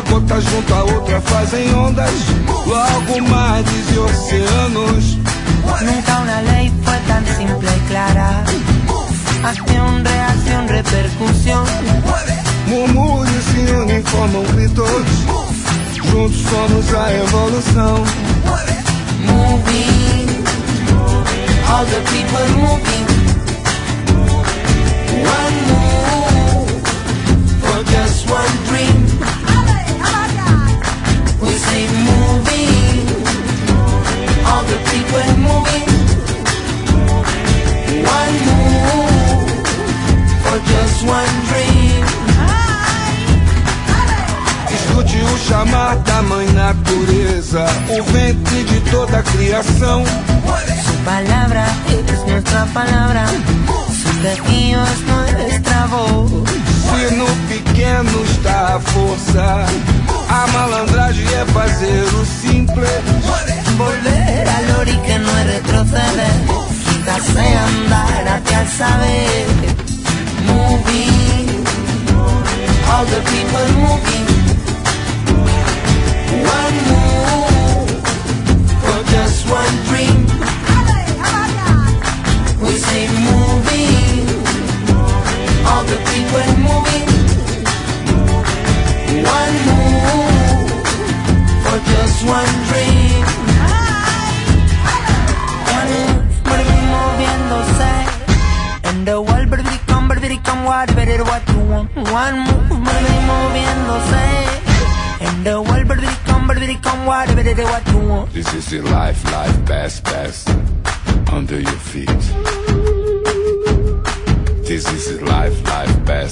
Uma gota junto a outra fazem ondas, logo mares e oceanos. Nunca una ley fue tan simple y clara. Acción, reacción, repercusión. Murmúrios se unem, formam gritos. Juntos somos a evolução. Moving, all the people moving. One move for just one dream. We say moving, all the people moving. One move for just one dream. Escute o chamar da mãe natureza, o ventre de toda a criação. Su palabra es nuestra palabra, su tejido es nuestra voz. Se no pequeno está a força, a malandragem é fazer o simples. Volver al ori que no es retroceder, quizás sea andar hacia el saber. Moving, all the people moving. One move for just one dream. We say moving, all the people moving. One move for just one dream. One move, moviéndose. And the world, come, what you want. One move, moviéndose. And the world, come, what you want. This is the life, best, under your feet. This is the life, best.